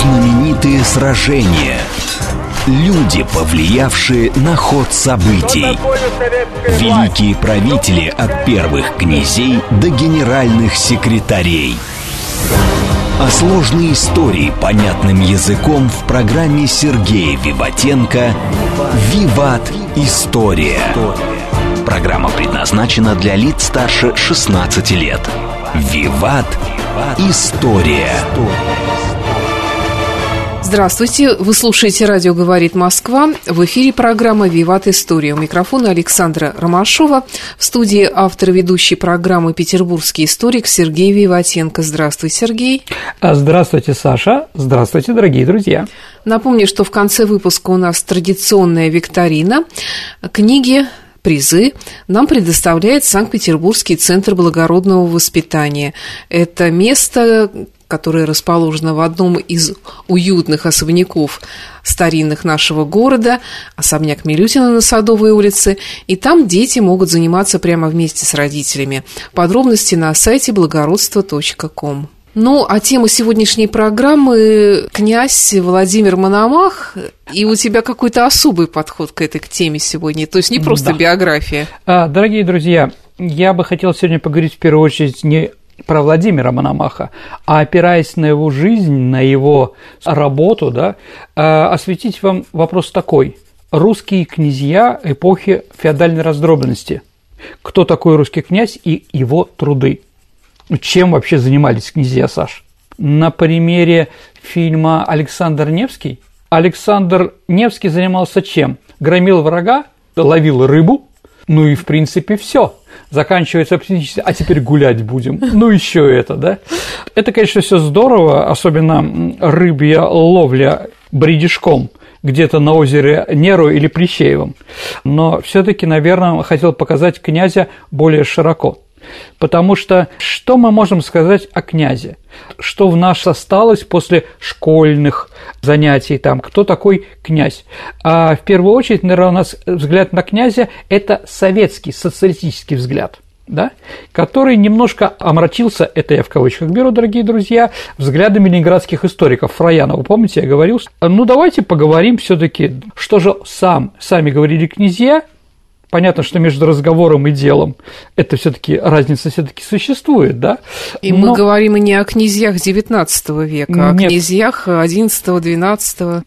Знаменитые сражения. Люди, повлиявшие на ход событий. Великие правители от первых князей до генеральных секретарей. А сложные истории понятным языком в программе Сергея Виватенко «Виват. История». Программа предназначена для лиц старше 16 лет. «Виват. История». Здравствуйте, вы слушаете «Радио говорит Москва». В эфире программа «Виват. История». У микрофона Александра Ромашова. В студии автор и ведущий программы петербургский историк Сергей Виватенко. Здравствуй, Сергей. Здравствуйте, Саша. Здравствуйте, дорогие друзья. Напомню, что в конце выпуска у нас традиционная викторина. Книги, призы нам предоставляет Санкт-Петербургский центр благородного воспитания. Это место, которое расположено в одном из уютных особняков старинных нашего города, особняк Милютина на Садовой улице, и там дети могут заниматься прямо вместе с родителями. Подробности на сайте благородство.ком. Ну, а тема сегодняшней программы – князь Владимир Мономах, и у тебя какой-то особый подход к этой теме сегодня, то есть не просто биография. Дорогие друзья, я бы хотел сегодня поговорить в первую очередь не про Владимира Мономаха, а опираясь на его жизнь, на его работу, осветить вам вопрос такой. Русские князья эпохи феодальной раздробленности. Кто такой русский князь и его труды? Чем вообще занимались князья, Саш? На примере фильма «Александр Невский». Александр Невский занимался чем? Громил врага, ловил рыбу, ну и в принципе все. Заканчивается оптимистично, а теперь гулять будем. Ну, еще это, да? Это, конечно, все здорово, особенно рыбья ловля бредишком где-то на озере Неру или Плещеевом. Но все-таки, наверное, хотел показать князя более широко. Потому что мы можем сказать о князе? Что в нас осталось после школьных занятий, кто такой князь? В первую очередь, наверное, у нас взгляд на князя – это советский, социалистический взгляд, который немножко омрачился, это я в кавычках беру, дорогие друзья, взглядами ленинградских историков. Фроянова, помните, я говорил? Давайте поговорим все-таки, что же сами говорили князья. Понятно, что между разговором и делом это все-таки разница все-таки существует, да? И мы говорим и не о князьях XIX века, а о князьях XI-XII.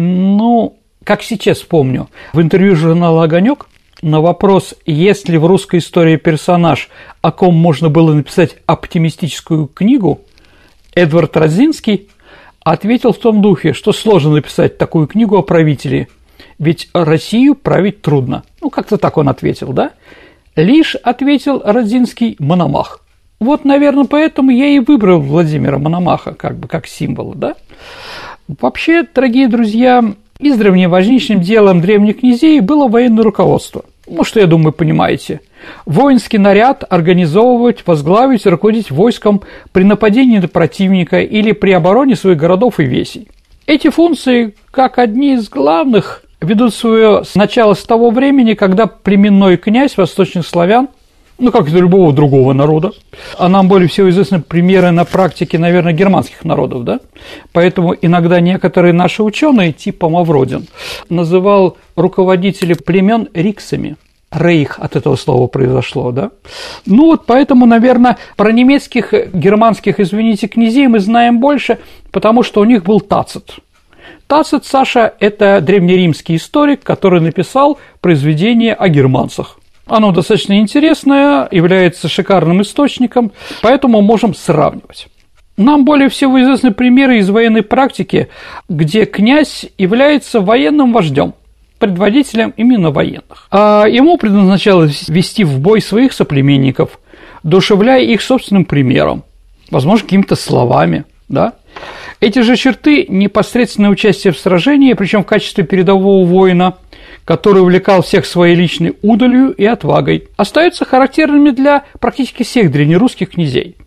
Как сейчас помню, в интервью журнала «Огонёк» на вопрос, есть ли в русской истории персонаж, о ком можно было написать оптимистическую книгу, Эдвард Радзинский ответил в том духе, что сложно написать такую книгу о правителе, ведь Россию править трудно. Как-то так он ответил, да? Лишь ответил Радзинский Мономах. Наверное, поэтому я и выбрал Владимира Мономаха, как символ, да? Вообще, дорогие друзья, издревле важнейшим делом древних князей было военное руководство. Что, я думаю, понимаете. Воинский наряд организовывать, возглавить, руководить войском при нападении на противника или при обороне своих городов и весей. Эти функции, как одни из главных, ведут свое начало с того времени, когда племенной князь восточных славян, как и любого другого народа, а нам более всего известны примеры на практике, наверное, германских народов, да? Поэтому иногда некоторые наши ученые, типа Мавродин, называл руководителей племен риксами. Рейх от этого слова произошло, да? Поэтому, наверное, про немецких, германских, князей мы знаем больше, потому что у них был Тацит. Тацит, Саша, это древнеримский историк, который написал произведение о германцах. Оно достаточно интересное, является шикарным источником, поэтому можем сравнивать. Нам более всего известны примеры из военной практики, где князь является военным вождем, предводителем именно военных. А ему предназначалось вести в бой своих соплеменников, воодушевляя их собственным примером, возможно, какими-то словами, да? Эти же черты – непосредственное участие в сражении, причем в качестве передового воина, который увлекал всех своей личной удалью и отвагой, остаются характерными для практически всех древнерусских князей.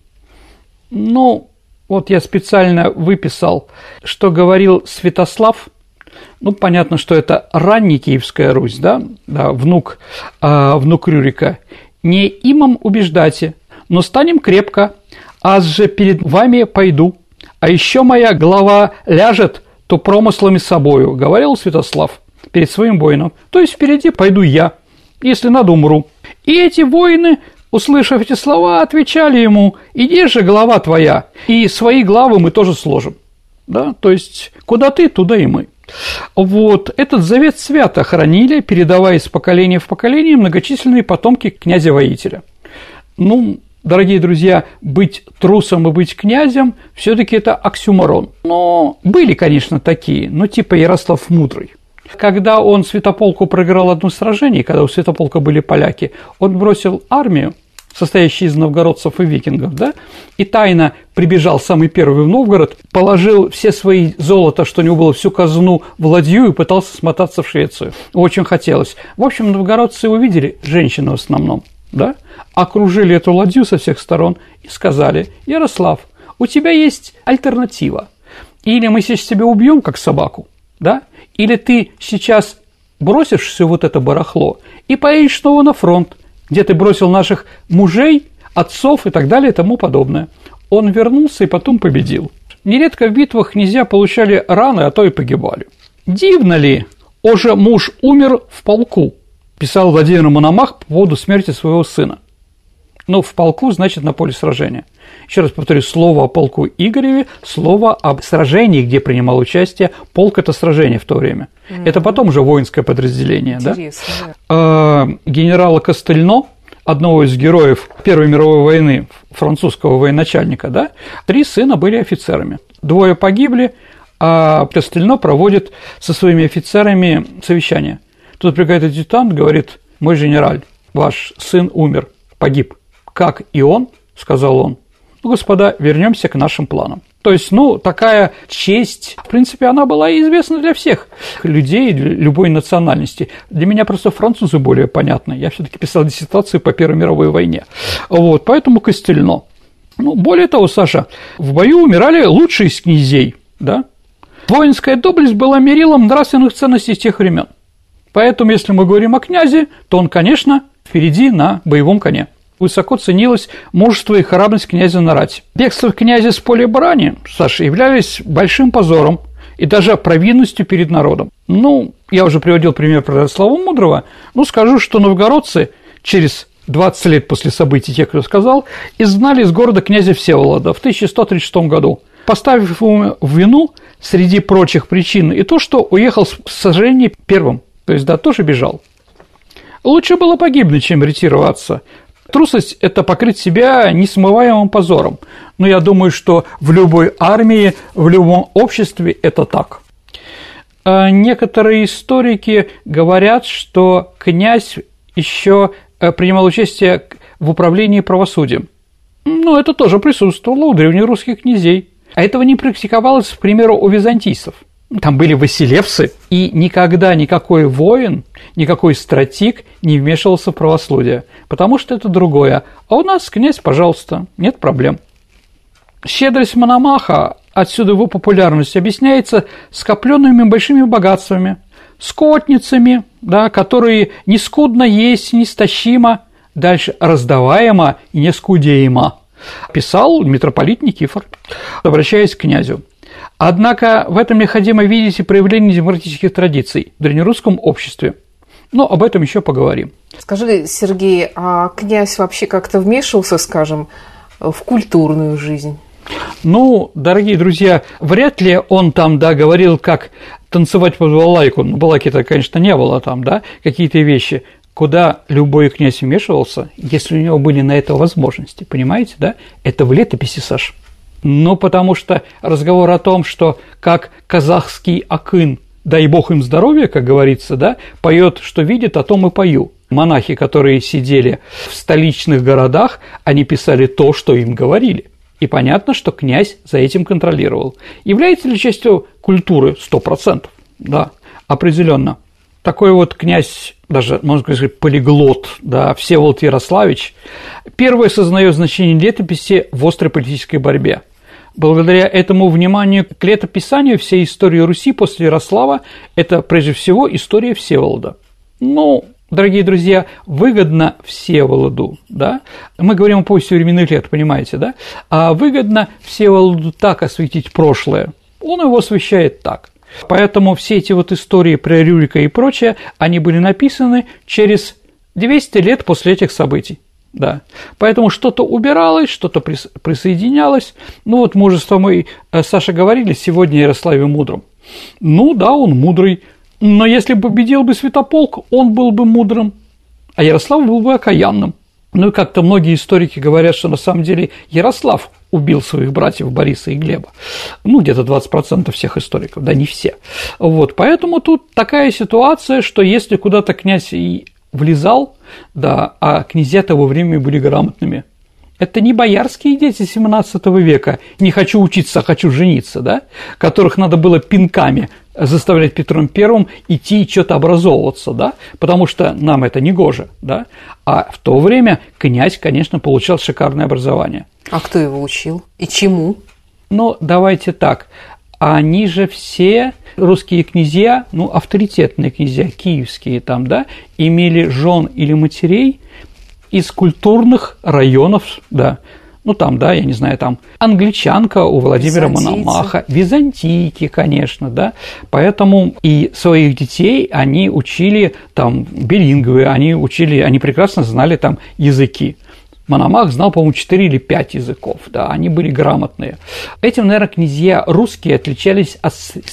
Я специально выписал, что говорил Святослав. Понятно, что это ранняя Киевская Русь, да, внук Рюрика. «Не имам убеждате, но станем крепко, аз же перед вами пойду, А еще моя голова ляжет, то промыслами собою, говорил Святослав перед своим воином. То есть впереди пойду я, если надо, умру. И эти воины, услышав эти слова, отвечали ему: иди же, голова твоя, и свои главы мы тоже сложим. Да? То есть куда ты, туда и мы. Вот этот завет свято хранили, передавая из поколения в поколение многочисленные потомки князя-воителя. Ну, дорогие друзья, быть трусом и быть князем все-таки это оксюморон. Но были, конечно, такие, но типа Ярослав Мудрый. Когда он Святополку проиграл одно сражение, когда у Святополка были поляки, он бросил армию, состоящую из новгородцев и викингов, да, и тайно прибежал самый первый в Новгород, положил все свои золото, что у него было, всю казну в ладью и пытался смотаться в Швецию. Очень хотелось. В общем, новгородцы увидели, женщины в основном, да, окружили эту ладью со всех сторон и сказали: Ярослав, у тебя есть альтернатива. Или мы сейчас тебя убьем, как собаку, да, или ты сейчас бросишь все вот это барахло и поедешь снова на фронт, где ты бросил наших мужей, отцов и так далее и тому подобное. Он вернулся и потом победил. Нередко в битвах князья получали раны, а то и погибали. «Дивно ли, оже муж умер в полку», писал Владимир Мономах по поводу смерти своего сына. Ну, в полку значит на поле сражения. Еще раз повторю, слово о полку Игореве, слово об сражении, где принимал участие. Полк – это сражение в то время. Это потом уже воинское подразделение. Интересно, да? Генерала Костельно, одного из героев Первой мировой войны, французского военачальника, да, 3 сына были офицерами. 2 погибли, а Костельно проводит со своими офицерами совещание. Тут прибегает адъютант, говорит: мой генераль, ваш сын умер, погиб. Как и он, сказал он. Ну, господа, вернемся к нашим планам. То есть, ну, такая честь, в принципе, она была известна для всех людей, любой национальности. Для меня просто французы более понятны. Я все-таки писал диссертацию по Первой мировой войне. Вот, поэтому Костельно. Ну, более того, Саша, в бою умирали лучшие из князей, да? Воинская доблесть была мерилом нравственных ценностей тех времен. Поэтому, если мы говорим о князе, то он, конечно, впереди на боевом коне. Высоко ценилось мужество и храбрость князя на рать. Бегство князя с поля брани, Саша, являлись большим позором и даже провинностью перед народом. Ну, я уже приводил пример про Ярослава Мудрого, ну, скажу, что новгородцы через 20 лет после событий, те, кто сказал, изгнали из города князя Всеволода в 1136 году, поставив ему в вину, среди прочих причин, и то, что уехал с сражения первым, то есть, да, тоже бежал. Лучше было погибнуть, чем ретироваться. Трусость – это покрыть себя несмываемым позором. Но я думаю, что в любой армии, в любом обществе это так. Некоторые историки говорят, что князь еще принимал участие в управлении правосудием. Ну, это тоже присутствовало у древнерусских князей. А этого не практиковалось, к примеру, у византийцев. Там были василевсы, и никогда никакой воин, никакой стратег не вмешивался в правосудие, потому что это другое. А у нас князь, пожалуйста, нет проблем. Щедрость Мономаха, отсюда его популярность, объясняется скопленными большими богатствами, скотницами, да, которые не скудно есть, неистощимо, дальше раздаваемо и не скудеемо, писал митрополит Никифор, обращаясь к князю. Однако в этом необходимо видеть и проявление демократических традиций в древнерусском обществе. Но об этом еще поговорим. Скажи, Сергей, а князь вообще как-то вмешивался, скажем, в культурную жизнь? Ну, дорогие друзья, вряд ли он там, да, говорил, как танцевать под балалайку. Ну, балалайки-то, конечно, не было там, да, какие-то вещи. Куда любой князь вмешивался, если у него были на это возможности, понимаете, да? Это в летописи, Саш. Ну, потому что разговор о том, что как казахский акын, дай бог им здоровья, как говорится, да, поет, что видит, о том и пою. Монахи, которые сидели в столичных городах, они писали то, что им говорили. И понятно, что князь за этим контролировал. Является ли частью культуры? 100%, да, определенно. Такой вот князь, даже, можно сказать, полиглот, да, Всеволод Ярославич, первый осознает значение летописи в острой политической борьбе. Благодаря этому вниманию к летописанию всей истории Руси после Ярослава – это, прежде всего, история Всеволода. Ну, дорогие друзья, выгодно Всеволоду, да, мы говорим о повести временных лет, понимаете, да, а выгодно Всеволоду так осветить прошлое, он его освещает так. Поэтому все эти вот истории про Рюрика и прочее, они были написаны через 200 лет после этих событий. Да. Поэтому что-то убиралось, что-то присоединялось. Ну вот мы уже с тобой, Саша, говорили сегодня о Ярославе Мудром. Ну да, он мудрый, но если бы победил бы Святополк, он был бы мудрым, а Ярослав был бы окаянным. Ну и как-то многие историки говорят, что на самом деле Ярослав убил своих братьев Бориса и Глеба. Ну, где-то 20% всех историков, да, не все. Вот, поэтому тут такая ситуация, что если куда-то князь и влезал, да, а князья того времени были грамотными. Это не боярские дети XVII века, не хочу учиться, а хочу жениться, да, которых надо было пинками заставлять Петром I идти и что-то образовываться, да, потому что нам это не гоже, да, а в то время князь, конечно, получал шикарное образование. А кто его учил? И чему? Ну, давайте так, они же все русские князья, ну, авторитетные князья, киевские там, да, имели жен или матерей из культурных районов, да, ну, там, да, я не знаю, там, англичанка у Владимира Мономаха, византийки, конечно, да, поэтому и своих детей они учили, там, билингвы, они прекрасно знали, там, языки. Мономах знал, по-моему, 4 или 5 языков, да, они были грамотные. Этим, наверное, князья русские отличались от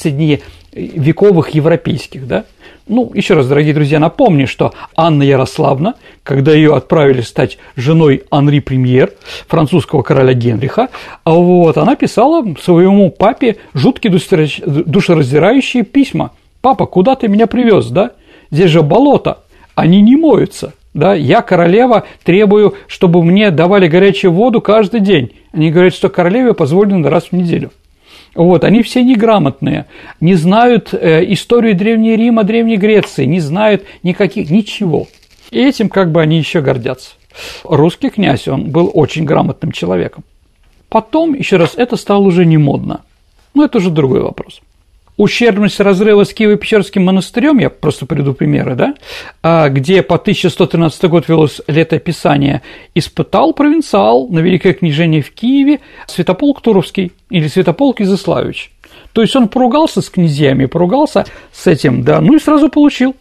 средневековых европейских, да. Ну, еще раз, дорогие друзья, напомню, что Анна Ярославна, когда ее отправили стать женой Анри Премьер, французского короля Генриха, вот, она писала своему папе жуткие душераздирающие письма. «Папа, куда ты меня привез, да? Здесь же болото, они не моются». Да, я, королева, требую, чтобы мне давали горячую воду каждый день. Они говорят, что королеве позволено раз в неделю. Вот, они все неграмотные, не знают историю Древнего Рима, Древней Греции, не знают ничего. И этим как бы они еще гордятся. Русский князь, он был очень грамотным человеком. Потом, еще раз, это стало уже не модно. Но это уже другой вопрос. Ущербность разрыва с Киево-Печерским монастырем, я просто приведу примеры, да, где по 1113 год велось летописание, испытал провинциал на Великое княжение в Киеве Святополк Туровский или Святополк Изяславич. То есть он поругался с князьями, поругался с этим, да, ну и сразу получил.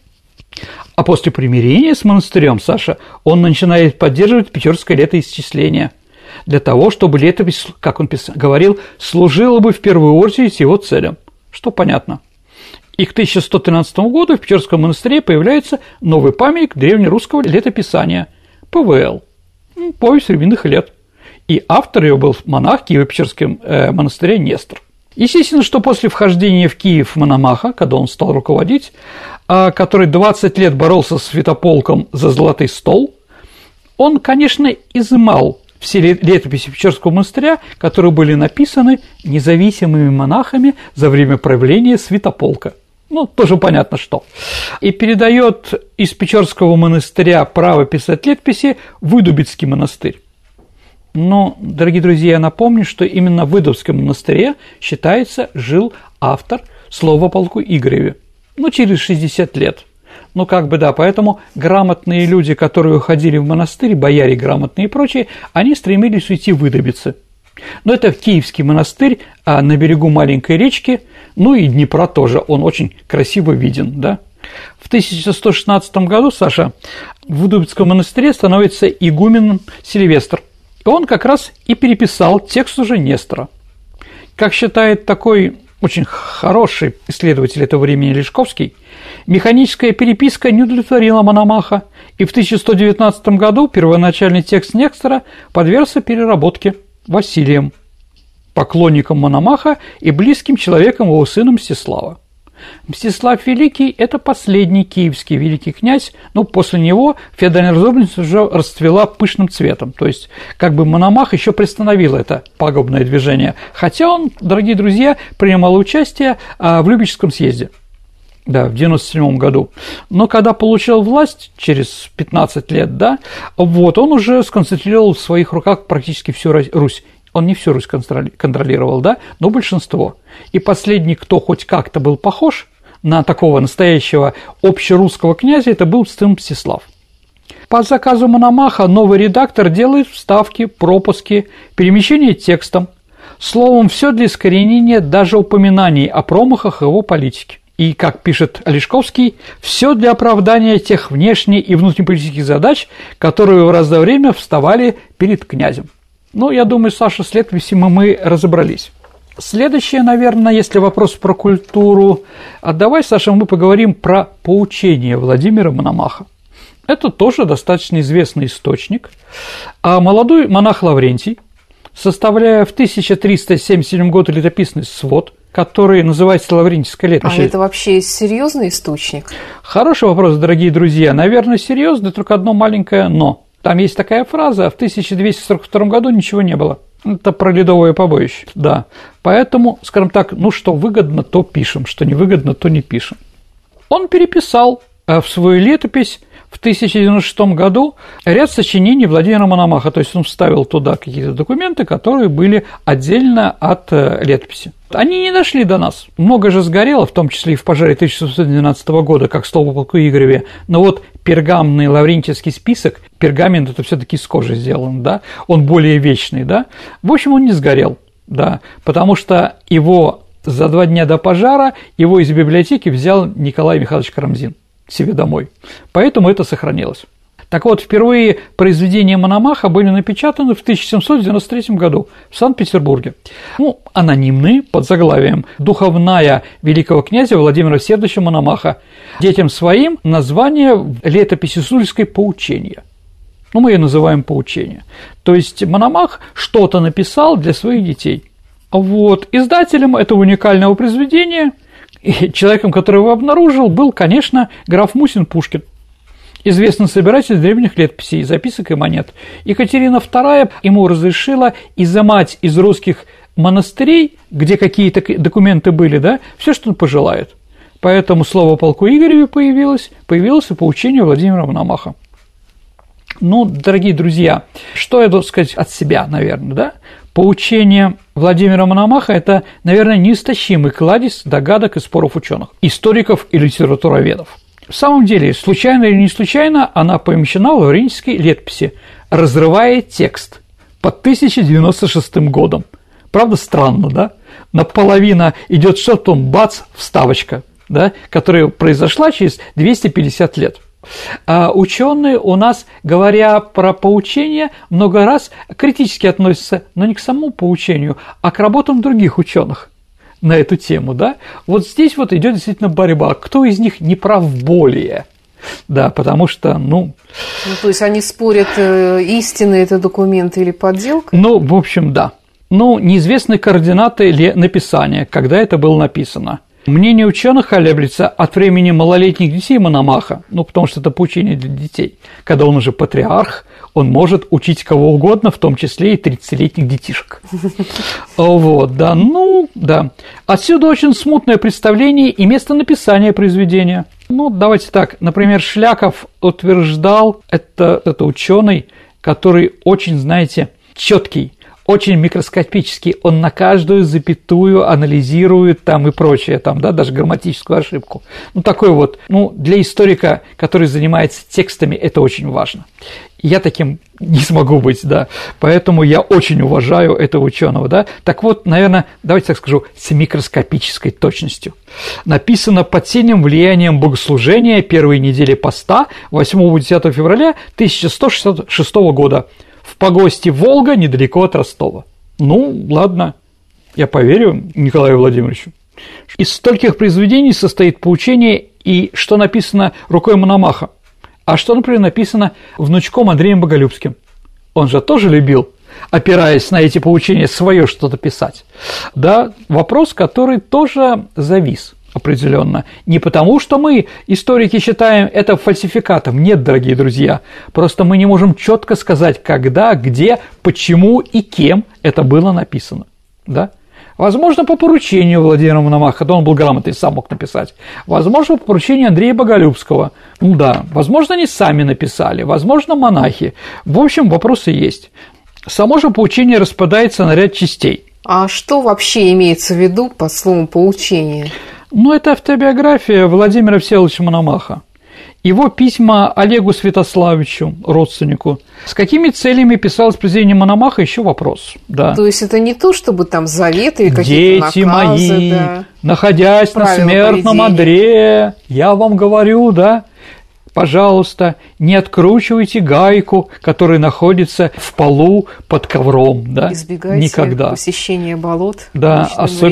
А после примирения с монастырем, Саша, он начинает поддерживать печерское летоисчисление для того, чтобы летопись, как он говорил, служила бы в первую очередь его целям. Что понятно. И к 1113 году в Печерском монастыре появляется новый памятник древнерусского летописания – ПВЛ, повесть временных лет. И автор его был монах Киево-Печерском монастыре Нестор. Естественно, что после вхождения в Киев Мономаха, когда он стал руководить, который 20 лет боролся с Святополком за золотой стол, он, конечно, изымал все летописи Печерского монастыря, которые были написаны независимыми монахами за время правления Святополка. Ну, тоже понятно, что. И передает из Печерского монастыря право писать летописи в Выдубицкий монастырь. Но, дорогие друзья, я напомню, что именно в Выдубицком монастыре, считается, жил автор слова о полку Игореве. Ну, через 60 лет. Ну, как бы да, поэтому грамотные люди, которые уходили в монастырь, бояре грамотные и прочие, они стремились уйти в Выдубицы. Но это Киевский монастырь на берегу маленькой речки, ну и Днепра тоже, он очень красиво виден, да. В 1116 году, Саша, в Выдубицком монастыре становится игуменом Сильвестр, и он как раз и переписал текст уже Нестора. Как считает такой очень хороший исследователь этого времени Лешковский, механическая переписка не удовлетворила Мономаха, и в 1119 году первоначальный текст Нестора подвергся переработке Василием, поклонником Мономаха и близким человеком его сына Мстислава. Мстислав Великий – это последний киевский великий князь, но после него феодальная разобранность уже расцвела пышным цветом, то есть как бы Мономах еще приостановил это пагубное движение, хотя он, дорогие друзья, принимал участие в Любечском съезде, да, в 97 году, но когда получил власть через 15 лет, да, вот, он уже сконцентрировал в своих руках практически всю Русь. Он не всю Русь контролировал, да, но большинство. И последний, кто хоть как-то был похож на такого настоящего общерусского князя, это был сын Мстислав. По заказу Мономаха новый редактор делает вставки, пропуски, перемещение текстом, словом, все для искоренения даже упоминаний о промахах его политики. И, как пишет Олешковский, все для оправдания тех внешне- и внутреннеполитических задач, которые в разное время вставали перед князем. Ну, я думаю, Саша, с летописями мы разобрались. Следующее, наверное, если вопрос про культуру, давай, Саша, мы поговорим про поучение Владимира Мономаха. Это тоже достаточно известный источник. А молодой монах Лаврентий, составляя в 1377 году летописный свод, который называется Лаврентийская летопись. А это вообще серьезный источник? Хороший вопрос, дорогие друзья. Наверное, серьезный, только одно маленькое «но». Там есть такая фраза: в 1242 году ничего не было. Это про ледовое побоище, да. Поэтому, скажем так, ну что выгодно, то пишем, что невыгодно, то не пишем. Он переписал в свою летопись в 1096 году ряд сочинений Владимира Мономаха, то есть он вставил туда какие-то документы, которые были отдельно от летописи. Они не дошли до нас. Много же сгорело, в том числе и в пожаре 1712 года, как столб в полку Игореве. Но вот пергаментный лаврентийский список, пергамент – это все-таки из кожи сделан, да, он более вечный, да. В общем, он не сгорел, да, потому что его за 2 дня до пожара его из библиотеки взял Николай Михайлович Карамзин себе домой, поэтому это сохранилось. Так вот, впервые произведения Мономаха были напечатаны в 1793 году в Санкт-Петербурге. Ну, анонимные, под заглавием «Духовная великого князя Владимира Всеволодовича Мономаха. Детям своим название летописи Суздальской «Поучение». Ну, мы ее называем «Поучение». То есть Мономах что-то написал для своих детей. Вот. Издателем этого уникального произведения и человеком, который его обнаружил, был, конечно, граф Мусин-Пушкин, известный собиратель древних летописей, записок и монет. Екатерина II ему разрешила изымать из русских монастырей, где какие-то документы были, да, все, что он пожелает. Поэтому слово полку Игореве появилось и поучение Владимира Мономаха. Ну, дорогие друзья, что я должен сказать от себя, наверное, да? Поучение Владимира Мономаха – это, наверное, неистощимый кладезь догадок и споров ученых, историков и литературоведов. В самом деле, случайно или не случайно, она помещена в Лаврентийской летописи, разрывая текст под 1096 годом. Правда, странно, да? Наполовину идет что-то, потом бац, вставочка, да, которая произошла через 250 лет. А ученые у нас, говоря про поучение, много раз критически относятся, но не к самому поучению, а к работам других ученых на эту тему, да? Вот здесь вот идет действительно борьба, кто из них не прав более, да, потому что, то есть они спорят, истинный это документ или подделка? Ну, в общем, да. Неизвестны координаты написания, когда это было написано. Мнение ученых колеблется от времени малолетних детей Мономаха, потому что это поучение для детей. Когда он уже патриарх, он может учить кого угодно, в том числе и 30-летних детишек. Вот, да, да. Отсюда очень смутное представление и место написания произведения. Давайте так, например, Шляков утверждал, это ученый, который очень, знаете, четкий, очень микроскопический, он на каждую запятую анализирует там и прочее, там, да, даже грамматическую ошибку. Такой вот, для историка, который занимается текстами, это очень важно. Я таким не смогу быть, да, поэтому я очень уважаю этого ученого, да. Так вот, наверное, давайте так скажу, с микроскопической точностью. Написано под сильным влиянием богослужения первой недели поста 8-10 февраля 1166 года. В погосте Волга, недалеко от Ростова. Ладно, я поверю Николаю Владимировичу. Из стольких произведений состоит поучение, и что написано рукой Мономаха, а что, например, написано внучком Андреем Боголюбским. Он же тоже любил, опираясь на эти поучения, свое что-то писать. Да, вопрос, который тоже завис определенно. Не потому, что мы, историки, считаем это фальсификатом. Нет, дорогие друзья. Просто мы не можем четко сказать, когда, где, почему и кем это было написано. Да? Возможно, по поручению Владимира Мономаха, когда он был грамотный, сам мог написать. Возможно, по поручению Андрея Боголюбского. Да. Возможно, они сами написали. Возможно, монахи. В общем, вопросы есть. Само же поучение распадается на ряд частей. А что вообще имеется в виду под словом «поучение»? Ну, это автобиография Владимира Всеволодовича Мономаха. Его письма Олегу Святославовичу, родственнику. С какими целями писалось произведение Мономаха, еще вопрос. Да. То есть это не то, чтобы там заветы и какие-то Дети наказы, мои, да, находясь на смертном одре, я вам говорю, да, пожалуйста, не откручивайте гайку, которая находится в полу под ковром, да, избегайте никогда. посещения болот. Да,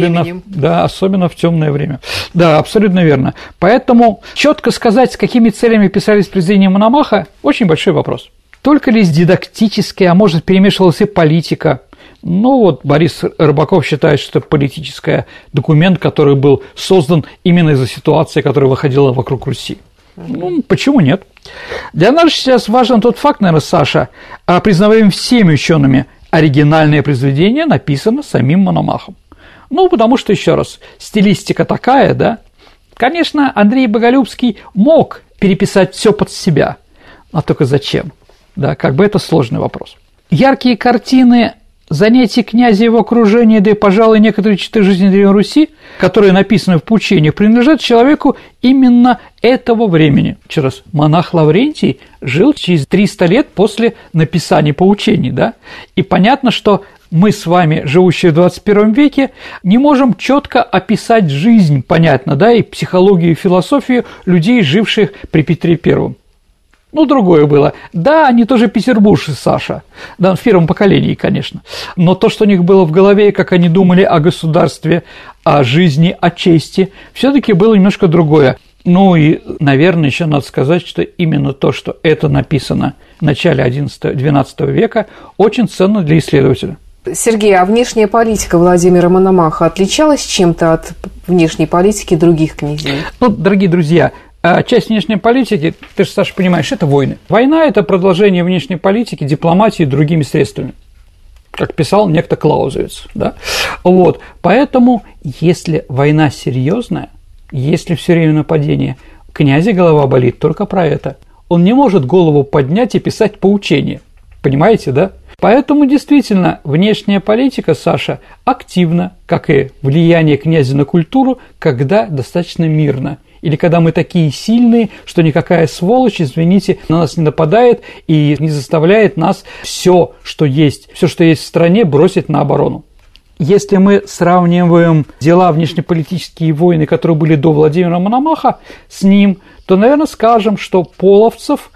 особенно в темное время. Да, абсолютно верно. Поэтому четко сказать, с какими целями писались произведения Мономаха, очень большой вопрос. Только ли дидактически, а может, перемешивалась и политика? Ну вот Борис Рыбаков считает, что это политический документ, который был создан именно из-за ситуации, которая выходила вокруг Руси. Ну, почему нет? Для нас сейчас важен тот факт, наверное, Саша, признаваем всеми учеными, оригинальное произведение написано самим Мономахом. Ну, потому что, еще раз, стилистика такая, да. Конечно, Андрей Боголюбский мог переписать все под себя, а только зачем? Да, как бы это сложный вопрос. Яркие картины занятий князя и его окружения, да и, пожалуй, некоторые черты жизни Древней Руси, которые написаны в поучениях, принадлежат человеку именно этого времени. Еще раз, монах Лаврентий жил через 300 лет после написания поучений, да? И понятно, что мы с вами, живущие в 21 веке, не можем четко описать жизнь, понятно, да, и психологию, и философию людей, живших при Петре I. Ну, другое было. Да, они тоже петербуржцы, Саша, да, в первом поколении, конечно, но то, что у них было в голове, как они думали о государстве, о жизни, о чести, все-таки было немножко другое. Ну и, наверное, еще надо сказать, что именно то, что это написано в начале XI-XII века, очень ценно для исследователя. Сергей, а внешняя политика Владимира Мономаха отличалась чем-то от внешней политики других князей? Ну, дорогие друзья, часть внешней политики, ты же, Саша, понимаешь, это войны. Война – это продолжение внешней политики, дипломатии другими средствами, как писал некто Клаузевиц, да? Вот, поэтому, если война серьезная, если все время нападение, князя голова болит только про это. Он не может голову поднять и писать поучения, понимаете, да? Поэтому, действительно, внешняя политика, Саша, активна, как и влияние князя на культуру, когда достаточно мирно. Или когда мы такие сильные, что никакая сволочь, извините, на нас не нападает и не заставляет нас все, что есть в стране, бросить на оборону. Если мы сравниваем дела внешнеполитические войны, которые были до Владимира Мономаха, с ним, то, наверное, скажем, что Половцев,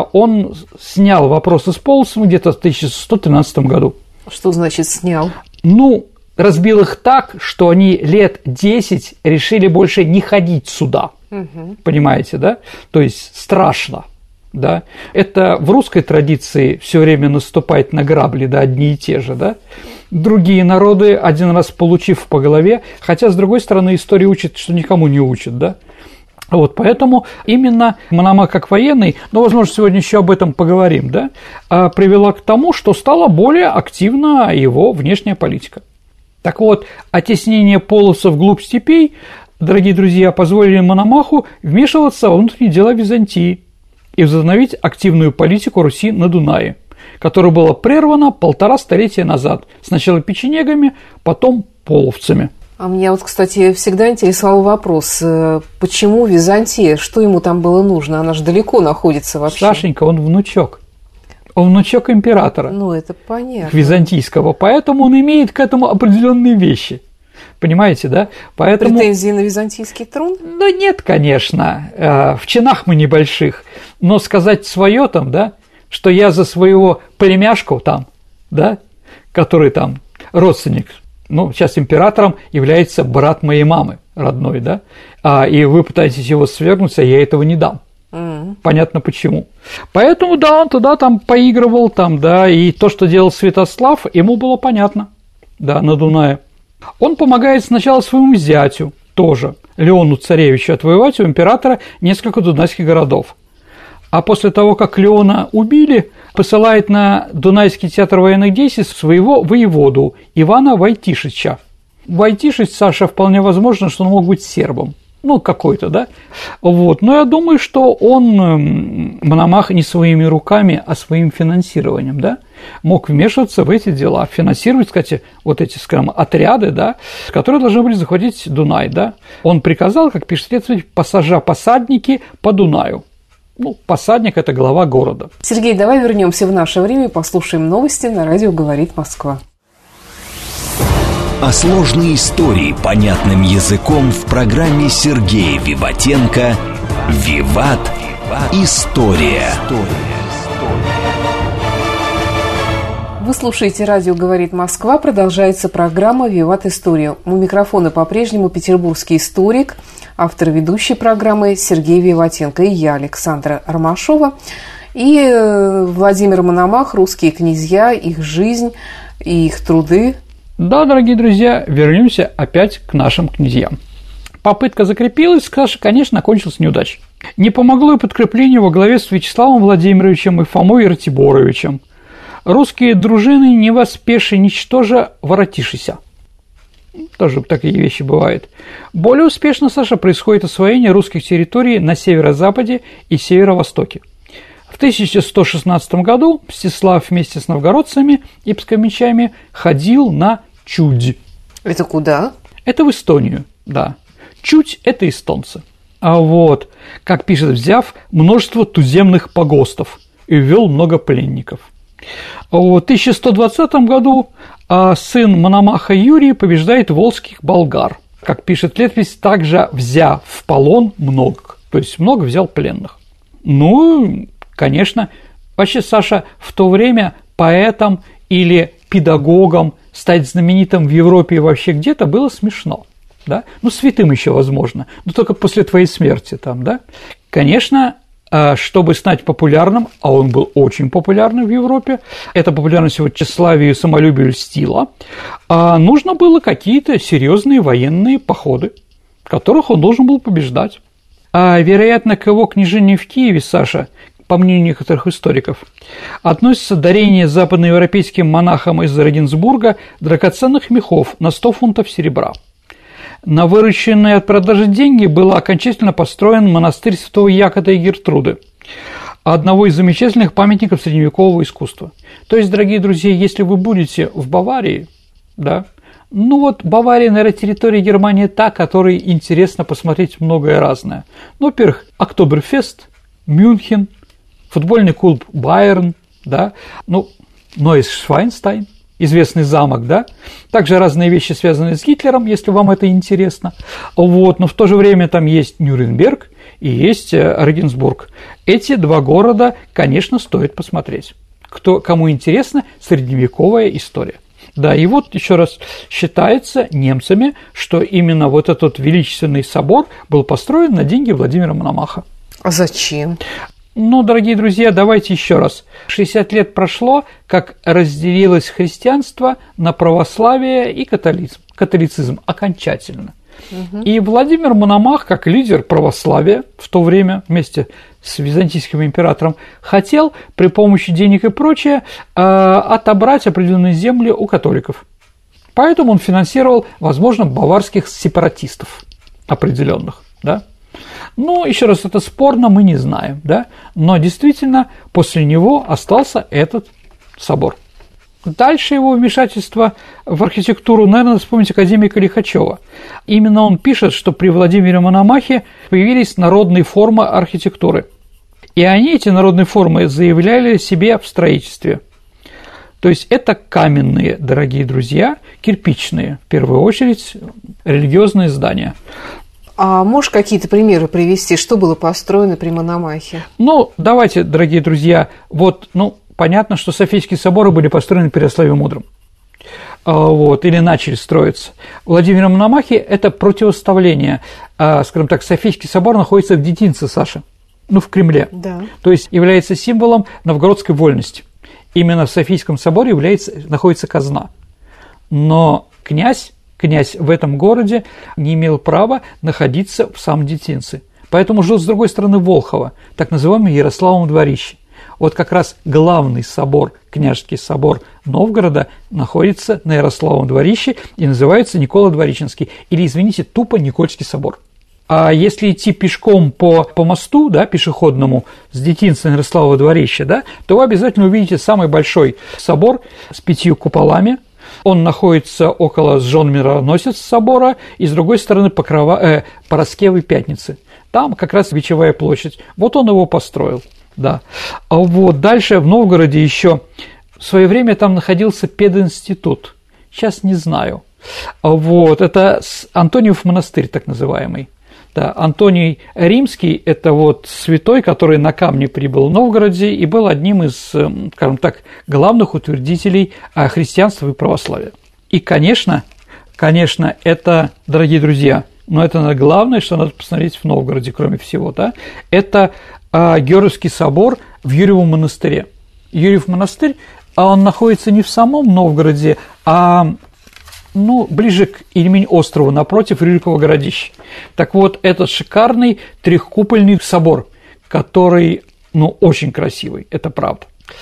он снял вопросы с половцами где-то в 1113 году. Что значит снял? Ну, разбил их так, что они лет 10 решили больше не ходить сюда. Угу. Понимаете, да? То есть страшно. Да? Это в русской традиции все время наступать на грабли, да, одни и те же, да? Другие народы, один раз получив по голове, хотя, с другой стороны, история учит, что никому не учат, да? Вот, поэтому именно Мономах как военный, но, возможно, сегодня еще об этом поговорим, да, привела к тому, что стала более активна его внешняя политика. Так вот, оттеснение половцев вглубь степей, дорогие друзья, позволили Мономаху вмешиваться во внутренние дела Византии и возобновить активную политику Руси на Дунае, которая была прервана 1,5 столетия назад, сначала печенегами, потом половцами. А меня вот, кстати, всегда интересовал вопрос, почему Византия, что ему там было нужно, она же далеко находится вообще. Сашенька, он внучок императора. Ну, это понятно. Византийского, поэтому он имеет к этому определенные вещи. Понимаете, да? Поэтому... Претензии на византийский трон? Ну, нет, конечно, в чинах мы небольших, но сказать свое там, да, что я за своего племяшку там, да, который там родственник, ну, сейчас императором является брат моей мамы родной, да, и вы пытаетесь его свергнуть, а я этого не дам. Понятно почему. Поэтому, да, он туда там поигрывал, там, да, и то, что делал Святослав, ему было понятно, да, на Дунае. Он помогает сначала своему зятю, тоже, Леону Царевичу, отвоевать у императора несколько дунайских городов. А после того, как Леона убили, посылает на Дунайский театр военных действий своего воеводу Ивана Войтишича. Войтишич, Саша, вполне возможно, что он мог быть сербом. ну, какой-то, да, вот, но я думаю, что он, Мономах, не своими руками, а своим финансированием, да, мог вмешиваться в эти дела, финансировать, кстати, вот эти, скажем, отряды, да, которые должны были захватить Дунай, да. Он приказал, как пишет следствие, посадники по Дунаю. Ну, посадник – это глава города. Сергей, давай вернемся в наше время и послушаем новости на радио «Говорит Москва». А сложные истории понятным языком в программе Сергея Виватенко «Виват. История». Вы слушаете радио «Говорит Москва». Продолжается программа «Виват. История». У микрофона по-прежнему петербургский историк, автор ведущей программы Сергей Виватенко и я, Александра Ромашова. И Владимир Мономах, русские князья, их жизнь и их труды. Да, дорогие друзья, вернемся опять к нашим князьям. Попытка закрепилась, конечно, окончилась неудачей. Не помогло и подкрепление во главе с Вячеславом Владимировичем и Фомой Ратиборовичем. Русские дружины не воспеши, ничтоже воротишися. Тоже такие вещи бывают. Более успешно, Саша, происходит освоение русских территорий на северо-западе и северо-востоке. В 1116 году Мстислав вместе с новгородцами и псковичами ходил на Чудь. Это куда? Это в Эстонию, да. Чудь – это эстонцы. А вот, как пишет, взяв множество туземных погостов и ввел много пленников. В 1120 году сын Мономаха Юрий побеждает волжских болгар. Как пишет летопись, также взяв в полон много, то есть много взял пленных. Ну, конечно, вообще, Саша, в то время поэтом или педагогом стать знаменитым в Европе и вообще где-то было смешно, да? Ну, святым еще возможно, но только после твоей смерти там, да? Конечно, чтобы стать популярным, а он был очень популярным в Европе, эта популярность его тщеславию и самолюбию льстила, нужно было какие-то серьезные военные походы, в которых он должен был побеждать. Вероятно, к его княжению в Киеве, Саша, по мнению некоторых историков, относится дарение западноевропейским монахам из Регенсбурга драгоценных мехов на 100 фунтов серебра. На вырученные от продажи деньги был окончательно построен монастырь святого Якота и Гертруды, одного из замечательных памятников средневекового искусства. То есть, дорогие друзья, если вы будете в Баварии, да, ну вот Бавария, наверное, территория Германии та, которой интересно посмотреть многое разное. Ну, во-первых, Октоберфест, Мюнхен, футбольный клуб Байерн, да, ну, Нойс-Швайнстайн, известный замок, да, также разные вещи, связанные с Гитлером, если вам это интересно, вот, но в то же время там есть Нюрнберг и есть Регенсбург. Эти два города, конечно, стоит посмотреть. Кому интересна средневековая история. Да, и вот еще раз считается немцами, что именно вот этот величественный собор был построен на деньги Владимира Мономаха. А зачем? Ну, дорогие друзья, давайте еще раз. 60 лет прошло, как разделилось христианство на православие и католицизм окончательно. Угу. И Владимир Мономах, как лидер православия в то время, вместе с византийским императором, хотел при помощи денег и прочее отобрать определенные земли у католиков. Поэтому он финансировал, возможно, баварских сепаратистов определенных, да. Ну, еще раз, это спорно, мы не знаем, да, но действительно после него остался этот собор. Дальше его вмешательство в архитектуру, наверное, надо вспомнить академика Лихачева. Именно он пишет, что при Владимире Мономахе появились народные формы архитектуры. И они, эти народные формы, заявляли себе в строительстве. То есть это каменные, дорогие друзья, кирпичные, в первую очередь, религиозные здания. А можешь какие-то примеры привести, что было построено при Мономахе? Ну, давайте, дорогие друзья, вот, понятно, что Софийские соборы были построены при Ярославе Мудром, вот, или начали строиться. Владимир Мономахи – это противоставление, скажем так, Софийский собор находится в Детинце, Саша, в Кремле, да. То есть является символом новгородской вольности. Именно в Софийском соборе находится казна, но князь в этом городе не имел права находиться в самом Детинце. Поэтому жил с другой стороны Волхова, так называемый Ярославом дворище. Вот как раз главный собор, княжеский собор Новгорода, находится на Ярославом дворище и называется Никола-Двориченский, или, извините, тупо Никольский собор. А если идти пешком по мосту, да, пешеходному, с детинца на Ярославово дворище, да, то вы обязательно увидите самый большой собор с 5 куполами. Он находится около сжён мироносец собора, и с другой стороны Параскевой Пятницы. Там как раз Бичевая площадь. Вот он его построил, да. А вот дальше в Новгороде еще в свое время там находился пединститут. Сейчас не знаю. Вот, это Антониев монастырь, так называемый. Да, Антоний Римский – это вот святой, который на камне прибыл в Новгороде и был одним из, скажем так, главных утвердителей христианства и православия. И, конечно, это, дорогие друзья, но это главное, что надо посмотреть в Новгороде, кроме всего, да, это Георгиевский собор в Юрьевом монастыре. Юрьев монастырь, он находится не в самом Новгороде, а ближе к Ильмень-острову, напротив Рюрикового городища. Так вот, этот шикарный трехкупольный собор, который, очень красивый, это правда.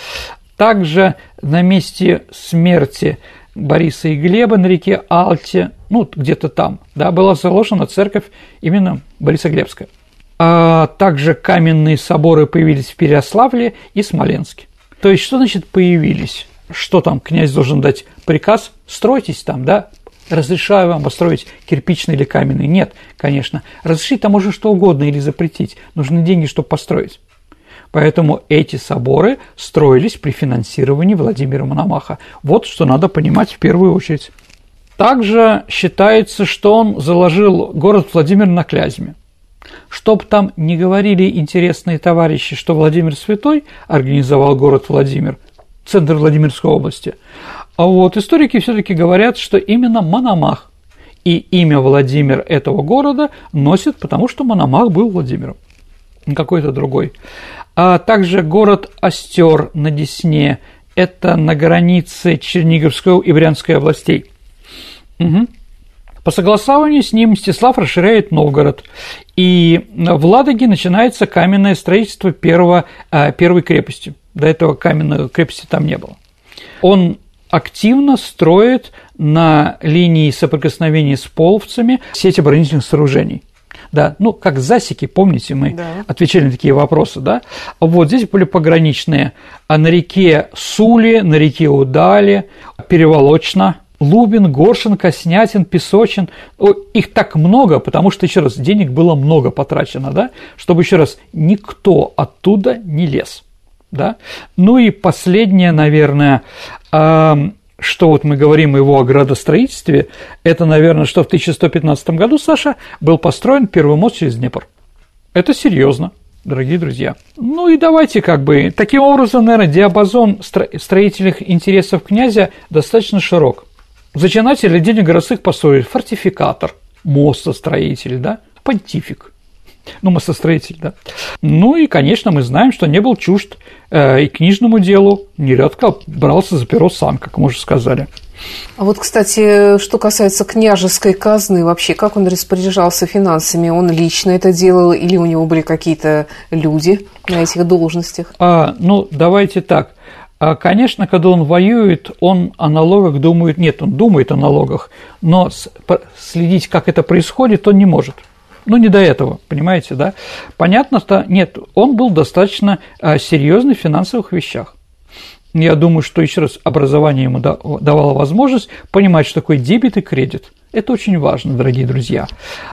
Также на месте смерти Бориса и Глеба на реке Алте, где-то там, да, была заложена церковь именно Борисоглебская. А также каменные соборы появились в Переяславле и Смоленске. То есть, что значит появились? Что там, князь должен дать приказ? Стройтесь там, да? Разрешаю вам построить кирпичный или каменный? Нет, конечно. Разрешить там можно что угодно или запретить. Нужны деньги, чтобы построить. Поэтому эти соборы строились при финансировании Владимира Мономаха. Вот что надо понимать в первую очередь. Также считается, что он заложил город Владимир на Клязьме. Чтоб там не говорили интересные товарищи, что Владимир Святой организовал город Владимир, центр Владимирской области. А вот историки все-таки говорят, что именно Мономах и имя Владимир этого города носит, потому что Мономах был Владимиром, не какой-то другой. А также город Остер на Десне, это на границе Черниговской и Брянской областей. Угу. По согласованию с ним Мстислав расширяет Новгород, и в Ладоге начинается каменное строительство первой крепости. До этого каменной крепости там не было. Он активно строит на линии соприкосновения с половцами сеть оборонительных сооружений. Да, как засеки, помните, мы отвечали на такие вопросы, да? Вот здесь были пограничные на реке Сули, на реке Удали, Переволочна, Лубин, Горшин, Коснятин, Песочин. Их так много, потому что, еще раз, денег было много потрачено, да? Чтобы, еще раз, никто оттуда не лез. Да? И последнее, наверное, что вот мы говорим его о градостроительстве, это, наверное, что в 1115 году, Саша, был построен первый мост через Днепр. Это серьезно, дорогие друзья. И давайте таким образом, наверное, диапазон строительных интересов князя достаточно широк. Зачинатель денег городских построили фортификатор, мостостроитель, да, понтифик. Мостостроитель, да. И, конечно, мы знаем, что не был чужд и книжному делу, нередко брался за перо сам, как мы уже сказали. А вот, кстати, что касается княжеской казны, вообще, как он распоряжался финансами? Он лично это делал или у него были какие-то люди на этих должностях? Давайте так. Конечно, когда он воюет, он о налогах думает, он думает о налогах, но следить, как это происходит, он не может. Не до этого, понимаете, да? Понятно, что нет, он был достаточно серьезный в финансовых вещах. Я думаю, что, еще раз, образование ему давало возможность понимать, что такое дебет и кредит. Это очень важно, дорогие друзья.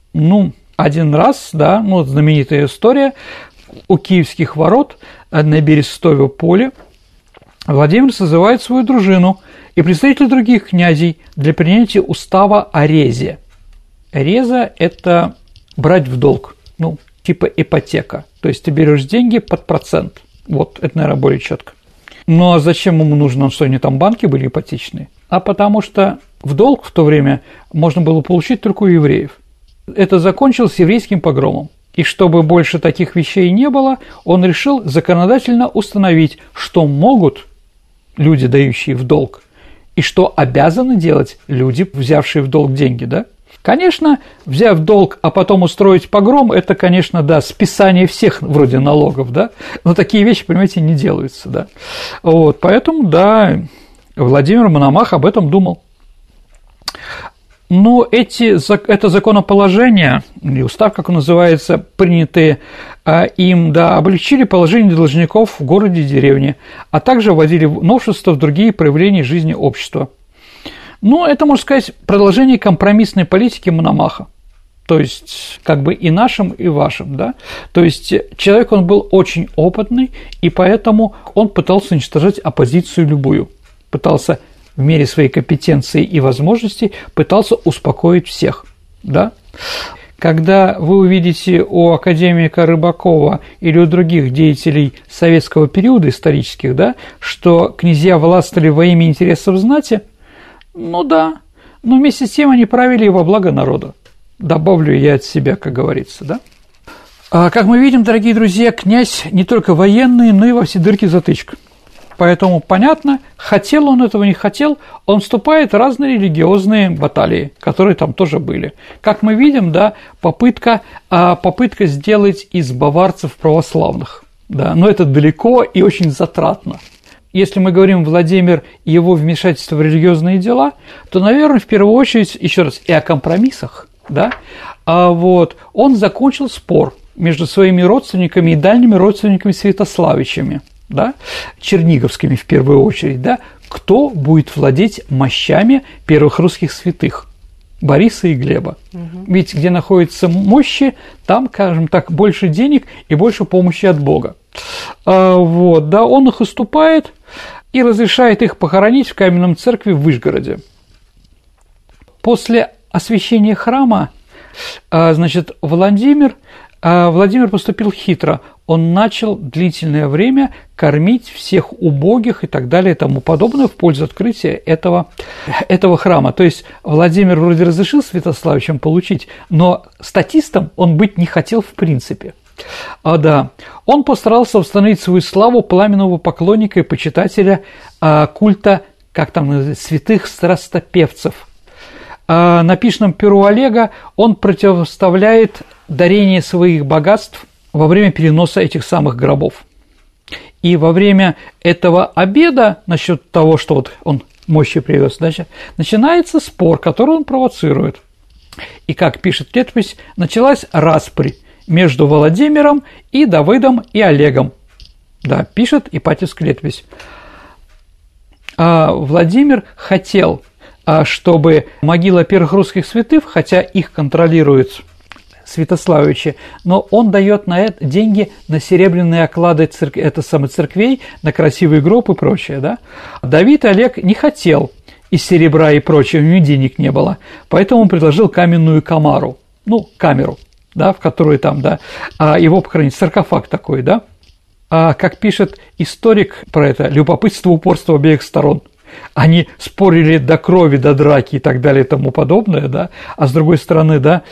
Один раз, да, знаменитая история, у Киевских ворот на Берестове поле Владимир созывает свою дружину и представителей других князей для принятия устава о резе. Реза – это брать в долг, типа ипотека. То есть ты берешь деньги под процент. Вот, это, наверное, более четко. А зачем ему нужно, что они там банки были ипотечные? А потому что в долг в то время можно было получить только у евреев. Это закончилось еврейским погромом. И чтобы больше таких вещей не было, он решил законодательно установить, что могут люди, дающие в долг, и что обязаны делать люди, взявшие в долг деньги, да? Конечно, взяв долг, а потом устроить погром, это, конечно, да, списание всех вроде налогов, да, но такие вещи, понимаете, не делаются, да. Поэтому, да, Владимир Мономах об этом думал. Но это законоположение, или устав, как он называется, принятые им, да, облегчили положение должников в городе и деревне, а также вводили новшества в другие проявления жизни общества. Ну, это, можно сказать, продолжение компромиссной политики Мономаха. То есть, как бы и нашим, и вашим, да. То есть, человек, он был очень опытный, и поэтому он пытался уничтожать оппозицию любую, пытался в мере своей компетенции и возможностей, пытался успокоить всех, да. Когда вы увидите у академика Рыбакова или у других деятелей советского периода исторических, да, что князья властвовали во имя интересов знати, ну да, но вместе с тем они правили и во благо народа. Добавлю я от себя, как говорится, да. Как мы видим, дорогие друзья, князь не только военный, но и во все дырки затычка. Поэтому понятно, хотел он этого, не хотел, он вступает в разные религиозные баталии, которые там тоже были. Как мы видим, да, попытка сделать из баварцев православных, да, но это далеко и очень затратно. Если мы говорим Владимир и его вмешательство в религиозные дела, то, наверное, в первую очередь, еще раз, и о компромиссах, да, он закончил спор между своими родственниками и дальними родственниками Святославичами, да, черниговскими в первую очередь, да, кто будет владеть мощами первых русских святых, Бориса и Глеба. Ведь где находятся мощи, там, скажем так, больше денег и больше помощи от Бога. Он их уступает и разрешает их похоронить в каменном церкви в Вышгороде. После освящения храма, Владимир поступил хитро. Он начал длительное время кормить всех убогих и так далее и тому подобное в пользу открытия этого храма. То есть Владимир вроде разрешил Святославичам получить, но статистом он быть не хотел в принципе. Он постарался установить свою славу пламенного поклонника и почитателя культа, как там называется, святых страстопевцев. На пишном перу Олега он противоставляет дарение своих богатств во время переноса этих самых гробов. И во время этого обеда, насчет того, что вот он мощи привез, начинается спор, который он провоцирует. И, как пишет летопись, началась распрь между Владимиром и Давыдом и Олегом. Да, пишет Ипатьевская летопись. Владимир хотел, чтобы могила первых русских святых, хотя их контролирует Святославичи, но он дает на это деньги на серебряные оклады церквей, на красивый гроб и прочее. Да? Давид и Олег не хотел из серебра и прочего, у него денег не было, поэтому он предложил каменную камеру, да, в которую там, да, его похоронить, саркофаг такой, да. Как пишет историк про это, любопытство, упорство обеих сторон. Они спорили до крови, до драки и так далее и тому подобное, да, а с другой стороны, да,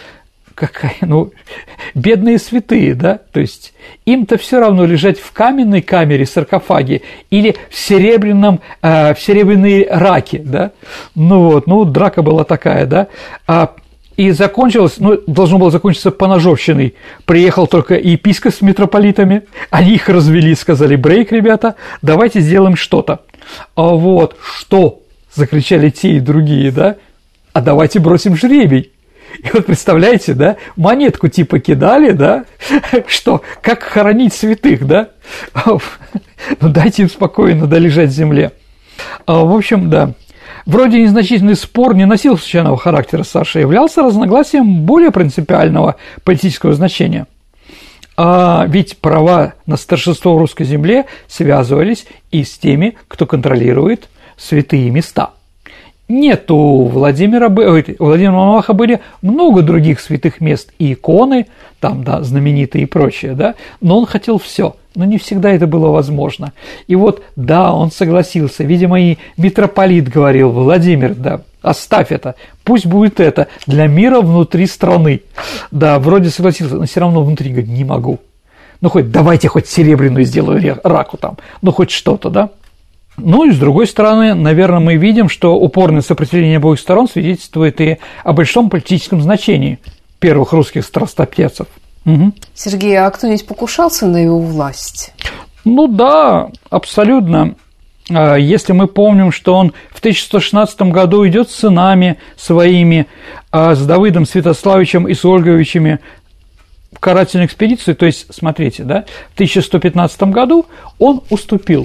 бедные святые, да, то есть им-то все равно лежать в каменной камере, саркофаге или в серебряной раке, да, драка была такая, да, и закончилось, должно было закончиться поножовщиной, приехал только епископ с митрополитами, они их развели, сказали: брейк, ребята, давайте сделаем что-то. Что? Закричали те и другие, да, а давайте бросим жребий. И вот представляете, да, монетку типа кидали, да, что, как хоронить святых, да, дайте им спокойно долежать в земле. В общем, да, вроде незначительный спор не носил случайного характера, Саша, являлся разногласием более принципиального политического значения. Ведь права на старшинство в русской земле связывались и с теми, кто контролирует святые места. Нет, у Владимира Мономаха были много других святых мест и иконы, там, да, знаменитые и прочее, да, но он хотел все, но не всегда это было возможно. И вот, да, он согласился, видимо, и митрополит говорил: Владимир, да, оставь это, пусть будет это для мира внутри страны. Да, вроде согласился, но все равно внутри говорит: не могу. Давайте хоть серебряную сделаю раку там, хоть что-то, да. И с другой стороны, наверное, мы видим, что упорное сопротивление обоих сторон свидетельствует и о большом политическом значении первых русских страстопевцев. Угу. Сергей, а кто-нибудь покушался на его власть? Да, абсолютно. Если мы помним, что он в 1116 году идет с сынами своими, с Давыдом Святославичем и с Ольговичами в карательную экспедицию, то есть, смотрите, да, в 1115 году он уступил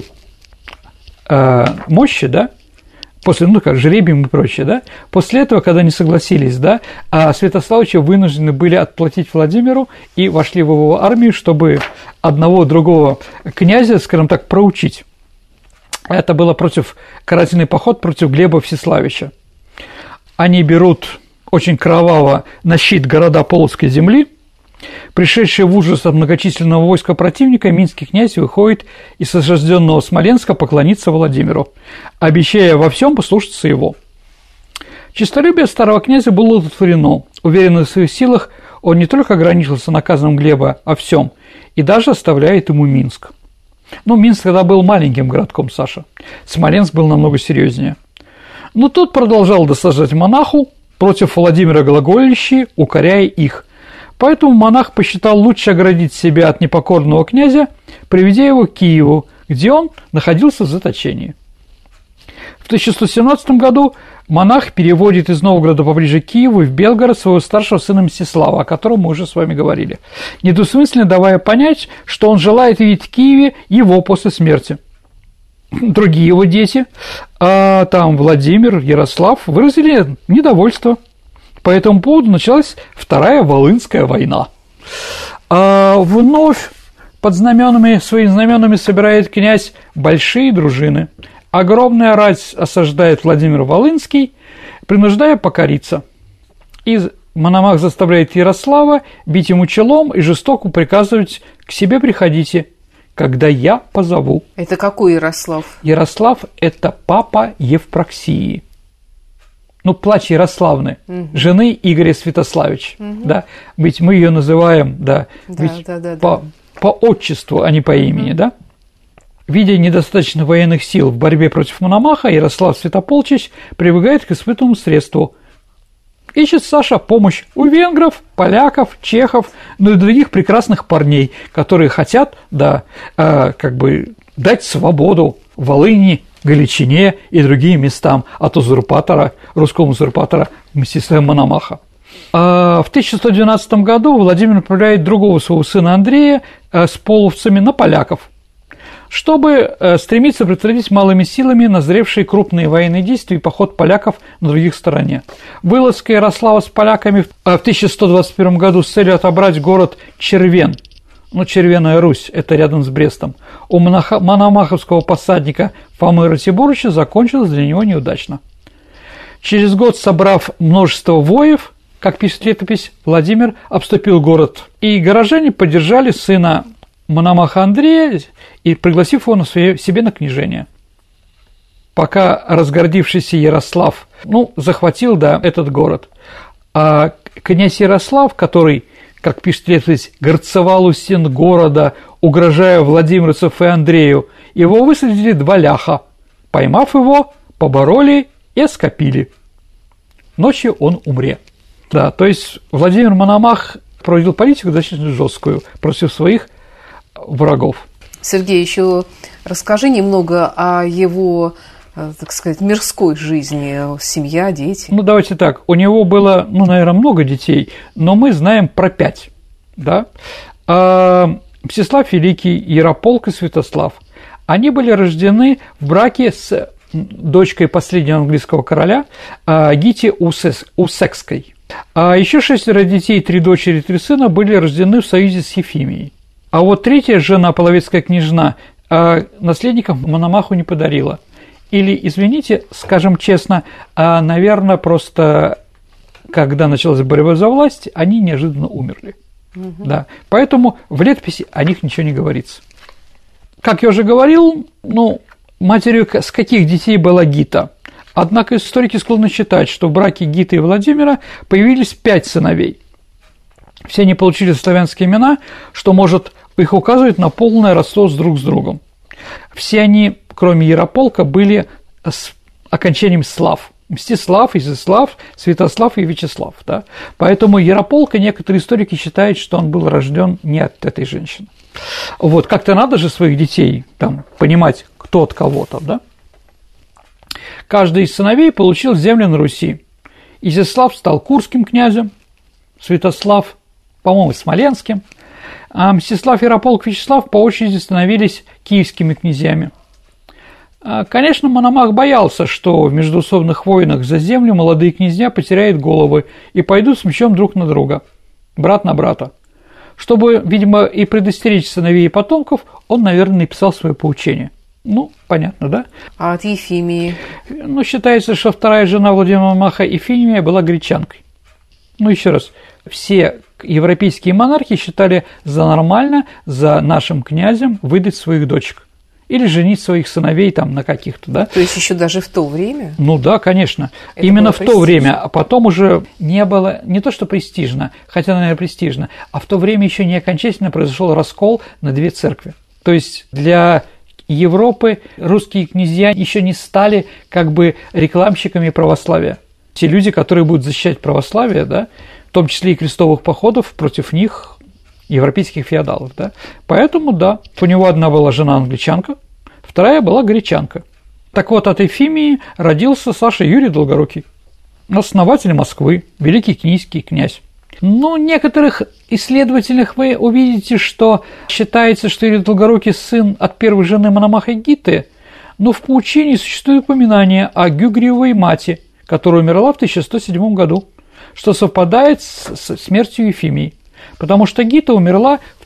мощи, да, после, жребием и прочее, да, после этого, когда они согласились, да, Святославичи вынуждены были отплатить Владимиру и вошли в его армию, чтобы одного другого князя, скажем так, проучить. Это было карательный поход против Глеба Всеславича. Они берут очень кроваво на щит города Полоцкой земли. Пришедший в ужас от многочисленного войска противника, минский князь выходит из осажденного Смоленска поклониться Владимиру, обещая во всем послушаться его. Честолюбие старого князя было удовлетворено. Уверенный в своих силах, он не только ограничился наказом Глеба о всем, и даже оставляет ему Минск. Минск тогда был маленьким городком, Саша. Смоленск был намного серьезнее. Но тот продолжал досаждать монаху против Владимира глаголищи, укоряя их. Поэтому монах посчитал лучше оградить себя от непокорного князя, приведя его к Киеву, где он находился в заточении. В 1117 году монах переводит из Новгорода поближе к Киеву и в Белгород своего старшего сына Мстислава, о котором мы уже с вами говорили, недвусмысленно давая понять, что он желает видеть в Киеве его после смерти. Другие его дети, Владимир, Ярослав, выразили недовольство. По этому поводу началась Вторая Волынская война. Вновь под своими знаменами собирает князь большие дружины. Огромная рать осаждает Владимир Волынский, принуждая покориться. И Мономах заставляет Ярослава бить ему челом и жестоко приказывать: «К себе приходите, когда я позову». Это какой Ярослав? Ярослав – это папа Евпроксии. Плач Ярославны, жены Игоря Святославича, да, ведь мы ее называем, по отчеству, а не по имени, да. Видя недостаточно военных сил в борьбе против Мономаха, Ярослав Святополчич прибегает к испытанному средству. Ищет, Саша, помощь у венгров, поляков, чехов, и других прекрасных парней, которые хотят, дать свободу Волыни, Галичине и другим местам от русского узурпатора Мстислава Мономаха. В 1112 году Владимир отправляет другого своего сына Андрея с половцами на поляков, чтобы стремиться предотвратить малыми силами назревшие крупные военные действия и поход поляков на других стороне. Вылазка Ярослава с поляками в 1121 году с целью отобрать город Червен, Червеная Русь, это рядом с Брестом, у мономаховского посадника Фомы Ратиборыча закончилась для него неудачно. Через год, собрав множество воев, как пишет летопись, Владимир обступил город, и горожане поддержали сына Мономаха Андрея и пригласив его себе на княжение. Пока разгордившийся Ярослав захватил этот город, а князь Ярослав, который, как пишет летопись, горцевал у стен города, угрожая владимирцев и Андрею, его высадили два ляха. Поймав его, побороли и оскопили. Ночью он умре. То есть Владимир Мономах проводил политику достаточно жесткую против своих врагов. Сергей, еще расскажи немного о его, так сказать, мирской жизни, семья, дети. Давайте так, у него было, наверное, много детей, но мы знаем про 5, да. Мстислав Великий, Ярополк и Святослав, они были рождены в браке с дочкой последнего английского короля Гити Уссекской. Еще 6 детей, 3 дочери и 3 сына были рождены в союзе с Ефимией. А вот третья жена, половецкая княжна, наследников Мономаху не подарила. Или, извините, скажем честно, наверное, просто когда началась борьба за власть, они неожиданно умерли. Да. Поэтому в летописи о них ничего не говорится. Как я уже говорил, матерью с каких детей была Гита? Однако историки склонны считать, что в браке Гиты и Владимира появились 5 сыновей. Все они получили славянские имена, что может их указывать на полное родство друг с другом. Все они, кроме Ярополка, были с окончанием «слав». Мстислав, Изяслав, Святослав и Вячеслав. Да? Поэтому Ярополка некоторые историки считают, что он был рожден не от этой женщины. Как-то надо же своих детей понимать, кто от кого-то, да? Каждый из сыновей получил земли на Руси. Изяслав стал курским князем, Святослав, по-моему, смоленским, а Мстислав, Ярополк, Вячеслав по очереди становились киевскими князьями. Конечно, Мономах боялся, что в междоусобных войнах за землю молодые князья потеряют головы и пойдут с мечом друг на друга, брат на брата. Чтобы, видимо, и предостеречь сыновей и потомков, он, наверное, написал свое поучение. Ну, понятно, да? А от Ефимии? Ну, считается, что вторая жена Владимира Мономаха, Ефимия, была гречанкой. Ну, еще раз, все европейские монархи считали за нормально за нашим князем выдать своих дочек. Или женить своих сыновей там на каких-то, да? То есть еще даже в то время? Ну да, конечно. Это именно в то время, а потом уже не было, не то что престижно, хотя, наверное, престижно, а в то время еще не окончательно произошел раскол на две церкви. То есть для Европы русские князья еще не стали как бы рекламщиками православия. Те люди, которые будут защищать православие, да, в том числе и крестовых походов, против них европейских феодалов, да. Поэтому, да, у него одна была жена англичанка, вторая была гречанка. Так вот, от Ефимии родился Саша Юрий Долгорукий, основатель Москвы, великий киевский князь. Ну, некоторых исследователях вы увидите, что считается, что Юрий Долгорукий сын от первой жены Мономаха Гиты, но в поучении существует упоминание о Гюгриевой мати, которая умерла в 1107 году, что совпадает с смертью Ефимии, потому что Гита умерла в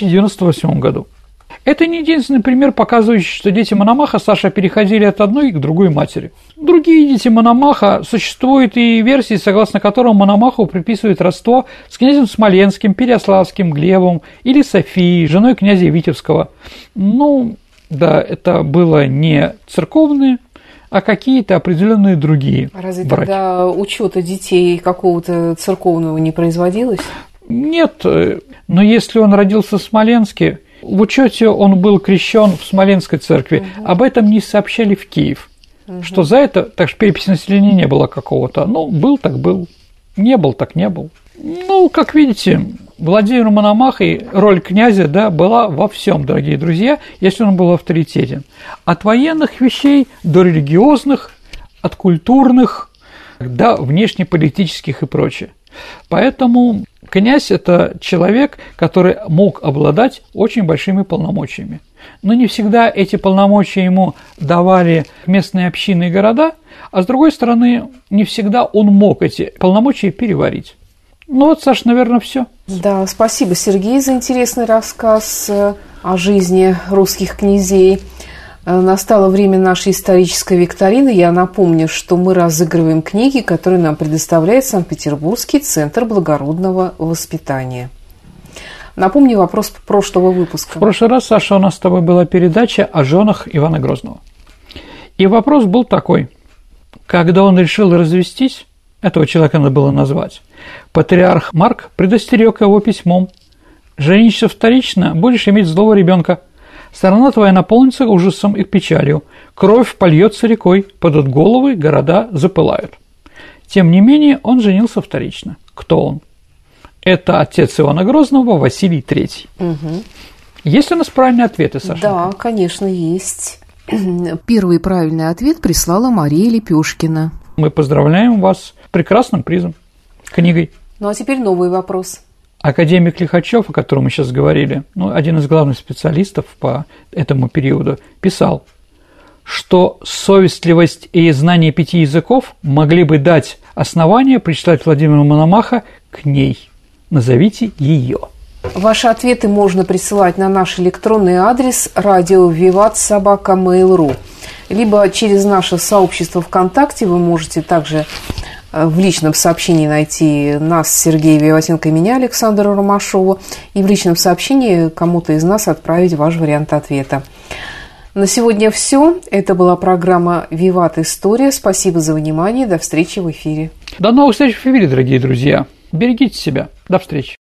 1098 году. Это не единственный пример, показывающий, что дети Мономаха Саша переходили от одной к другой матери. Другие дети Мономаха, существуют и версии, согласно которым Мономаху приписывают родство с князем Смоленским, Переяславским, Глебом или Софией, женой князя Витебского. Ну, да, это было не церковные, а какие-то определенные другие. Разве браки. Тогда учета детей какого-то церковного не производилось? Нет, но если он родился в Смоленске, в учете он был крещен в Смоленской церкви, об этом не сообщали в Киев, что за это, так что переписи населения не было какого-то, ну, был так был, не был так не был. Ну, как видите, Владимир Мономахой роль князя, да, была во всем, дорогие друзья, если он был авторитетен. От военных вещей до религиозных, от культурных до внешнеполитических и прочее. Поэтому князь – это человек, который мог обладать очень большими полномочиями. Но не всегда эти полномочия ему давали местные общины и города, а с другой стороны, не всегда он мог эти полномочия переварить. Ну вот, Саш, наверное, все. Да, спасибо, Сергей, за интересный рассказ о жизни русских князей. Настало время нашей исторической викторины. Я напомню, что мы разыгрываем книги, которые нам предоставляет Санкт-Петербургский центр благородного воспитания. Напомню вопрос прошлого выпуска. В прошлый раз, Саша, у нас с тобой была передача о женах Ивана Грозного. И вопрос был такой. Когда он решил развестись, этого человека надо было назвать, патриарх Марк предостерег его письмом: «Женишься вторично, будешь иметь злого ребенка. Страна твоя наполнится ужасом и печалью, кровь польется рекой, падут головы, города запылают». Тем не менее, он женился вторично. Кто он? Это отец Ивана Грозного, Василий III. Угу. Есть у нас правильные ответы, Саша? Да, конечно, есть. Первый правильный ответ прислала Мария Лепешкина. Мы поздравляем вас с прекрасным призом, книгой. Ну, а теперь новый вопрос. Академик Лихачев, о котором мы сейчас говорили, один из главных специалистов по этому периоду, писал, что совестливость и знание 5 языков могли бы дать основание причислять Владимира Мономаха к ней. Назовите ее. Ваши ответы можно присылать на наш электронный адрес radio@vivat@mail.ru, либо через наше сообщество ВКонтакте. Вы можете также в личном сообщении найти нас, Сергея Виватенко и меня, Александра Ромашова, и в личном сообщении кому-то из нас отправить ваш вариант ответа. На сегодня все. Это была программа «Виват. История». Спасибо за внимание. До встречи в эфире. До новых встреч в эфире, дорогие друзья. Берегите себя. До встречи.